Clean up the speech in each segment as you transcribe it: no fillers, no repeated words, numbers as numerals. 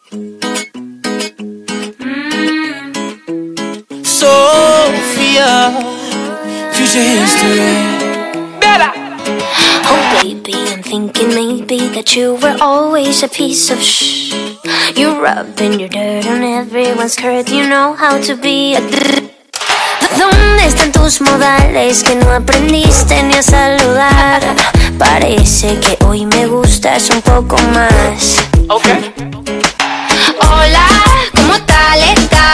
Sophia, future history. Bella. Oh baby, I'm thinking maybe that you were always a piece of shh. You rubbing your dirt on everyone's skirt. You know how to be a ¿Dónde están tus modales que no aprendiste ni a saludar? Parece que hoy me gustas un poco más. Okay. Hola, ¿cómo dale?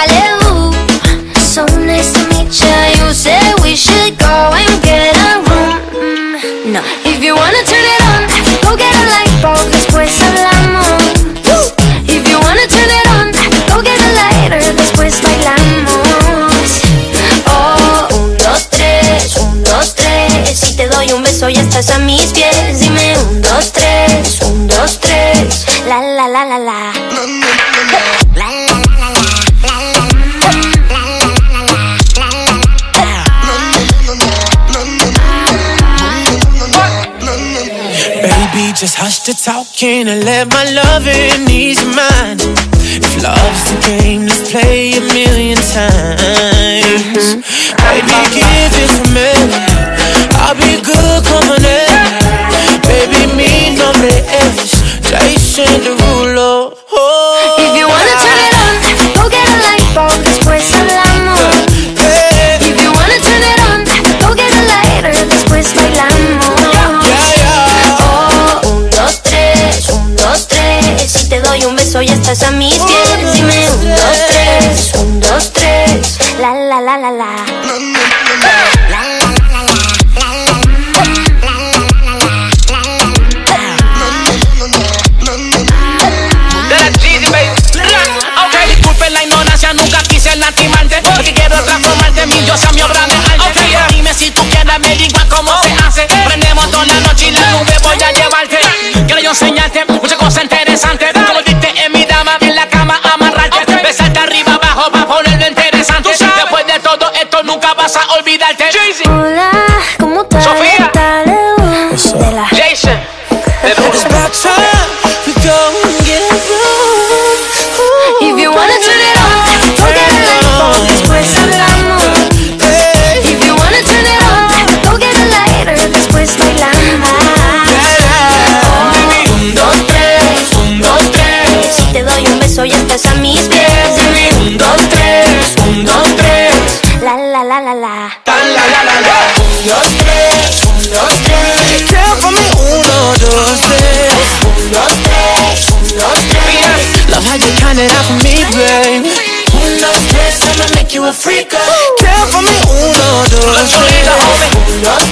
So nice to meet you. You said we should go and get a room. No. If you wanna turn it on, go get a light bulb, después hablamos. If you wanna turn it on, go get a lighter, después bailamos. Oh, 1, 2, 3, 1, 2, 3. Si te doy un beso ya estás a mis pies. Dime 1, 2, 3, 1, 2, 3. La la la la la. Baby, just hush the talking and let my loving ease your mind. If love's the game, let's play 1,000,000 times. Baby, give it to me. I'll be good company. Baby, mi nombre es Jason Derulo. Oh, if you wanna turn it on, go get a light bulb, después hablamos. If you wanna turn it on, go get a lighter, después bailamos. Oh, 1, 2, 3, 1, 2, 3. Si te doy un beso ya estás a mis pies. Dime 1, 2, 3, 1, 2, 3. La la la la la. Nunca quise lastimarte, porque quiero transformarte en mi diosa, mi obra de arte. Dime si tú quieres, me digas cómo se hace. Prendemos toda la noche y la nube voy a llevarte. Quiero yo enseñarte muchas cosas interesantes. Como diste en mi dama, en la cama amarrarte. Besarte arriba, abajo, para ponerlo interesante. Después de todo esto nunca vas a olvidarte. Hola, ¿cómo estás? Sofía. Bella. Jason. it's about time we go and get a room. If you wanna turn it on, go get a light bulb, después hablamos. If you wanna turn it on, go get a lighter, después bailamos. 1, 2, 3, 1, 2, 3. Si te doy un beso ya estás a mis pies. 1, 2, 3, 1, 2, 3. La la la la la. 1, 2, 3, 1, 2, 3. Count for me, 1, 2, 3. 1, 2, 3, 1, 2, 3. Love how you count it out for me, babe. 1, 2, 3, I'ma make you a freak. Count for me, 1, 2, 3. 1, 2,